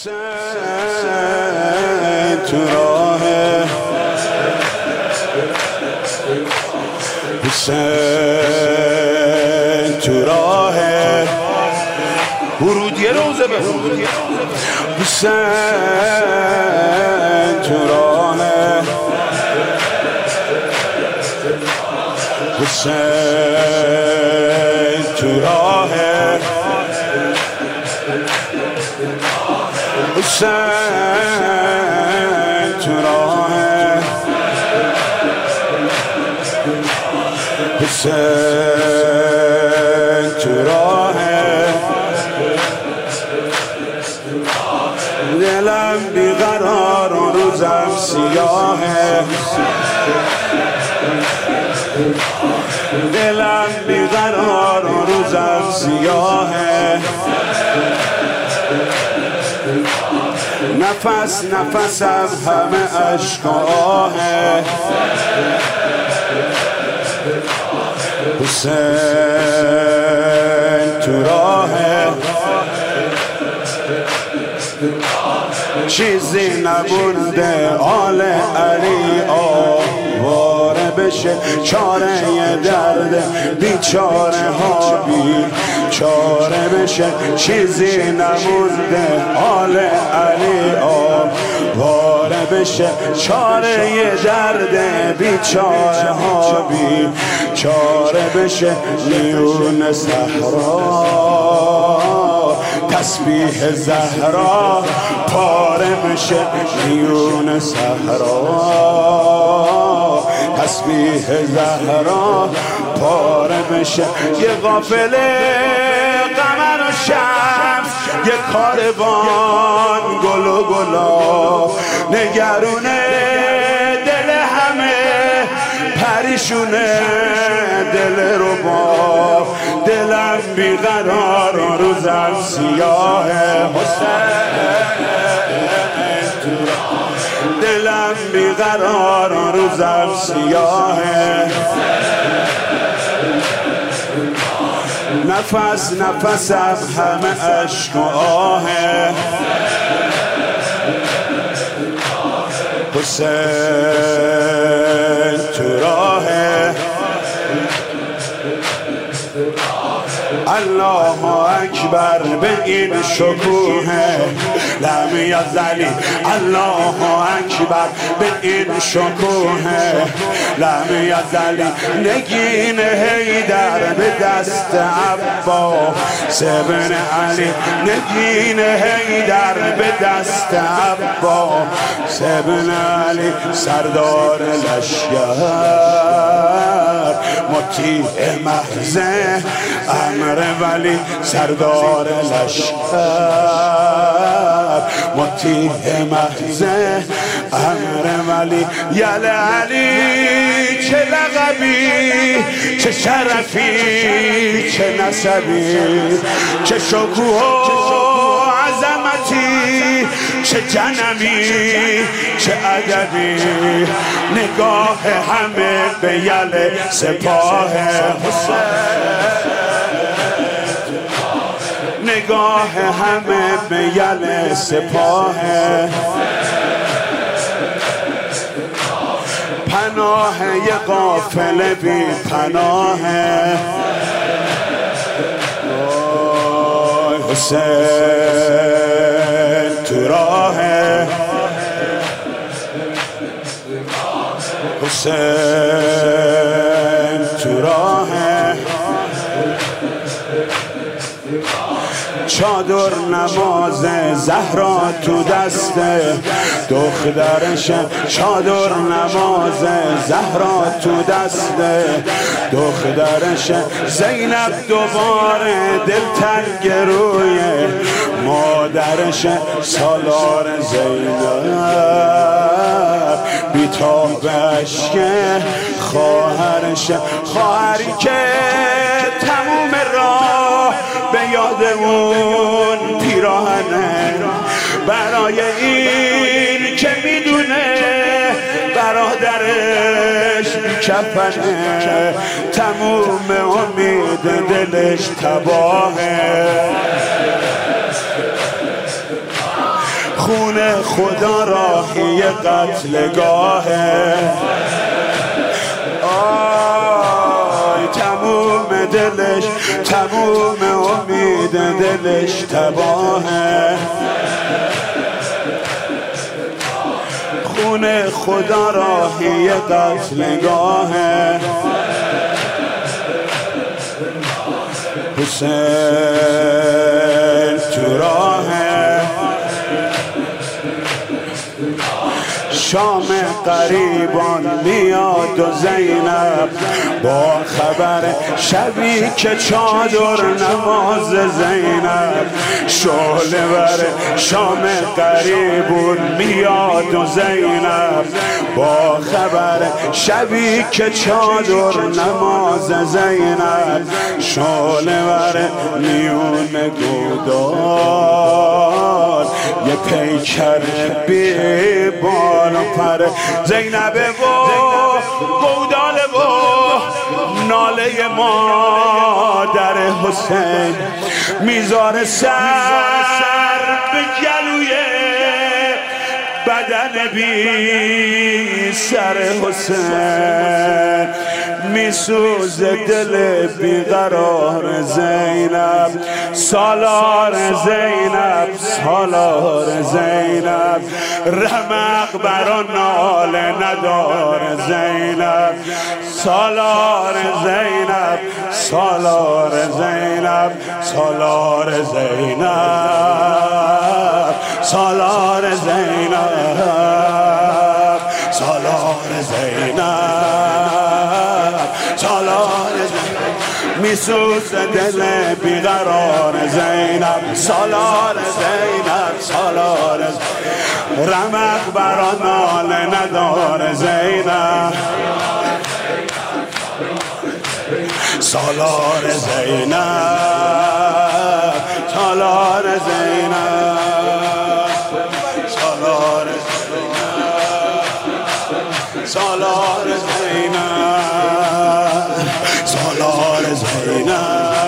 حسین تو راه حسین تو راه ورودیه روزه به حسین تو راه حسین تو راه حسین تو راه حسین تو راه دلم بیقرار و روزم سیاهه دلم بیقرار و روزم سیاهه نفس نفسم همه عشق و آهه حسین تو راهه چیزی نمونده آل علی آواره بشه چاره درد بیچاره ها بیچاره بشه چیزی نمونده آل علی آواره بشه چاره درد بیچاره ها بیچاره بشه میون صحرا تسبیح زهرا پاره میشه میون صحرا تسبیح زهرا پاره میشه یه قافله قمر و شمس یه کاروان گل و گلا نگرونه دل همه پریشونه دل رو با دلم بیقرار و روزم سیاهه دلم بیقرار و روزم سیاهه نفس نفسم همه عشق و آهه حسین تو راهه الله اکبر به این شکوه لم یزلی الله اکبر به این شکوه لم یزلی نگین حیدر به دست عباس ابن علی نگین حیدر به دست عباس ابن علی سردار لشکر مطیع محض امر ولی سردار لشکر مطیع محض امر ولی یل علی چه لقبی چه شرفی چه نسبی چه شکوه و عظمتی چه جنمی چه ادبی نگاه همه به یل سپاه حسین نگاه همه به یل سپاه پناه یه قافله بی پناه حسین تو راه حسین تو راه چادر نماز زهرا تو دست دخترش چادر نماز زهرا تو دست دخترش زینب دوباره دلتنگ روی مادرش سالار زینب بیتابش که خواهرش خواهری که تموم راه به یاد اون پیراهنه برای این که میدونه برادرش کفنه تموم امید دلش تباهه خون خدا راهی قتلگاهه. آی تموم دلش، تموم امید دلش تباهه. خون خدا راهی قتلگاهه. حسین تو راهه. شام قریبان میاد و زینب با خبر شبی که چادر نماز زینب شعله ور. شام قریبون میاد و زینب با خبر شبی که چادر نماز زینب شعله ور. میون گودال یه پیکر بی بال و پر زینبه و گوداله و ناله مادر حسین میذاره سر به گلوی بدن بی سر حسین. میسوزه دل بیقرار زینب. سالار زینب، سالار زینب، رمق برا ناله ندار زینب. سالار زینب، سالار زینب، سالار زینب، سالار زینب، سالار زینب، سالار زینب. میسوز دل بیقرار زینب. سالار زینب، سالار زینب، رمق برا ناله ندار زینب. سالار زینب، سالار زینب، سالار زینب، سالار زینب، سالار زینب.